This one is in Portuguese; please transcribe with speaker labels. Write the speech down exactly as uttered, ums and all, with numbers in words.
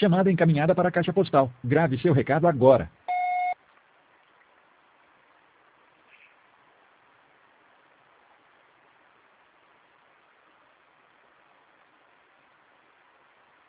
Speaker 1: Chamada encaminhada para a caixa postal. Grave seu recado agora.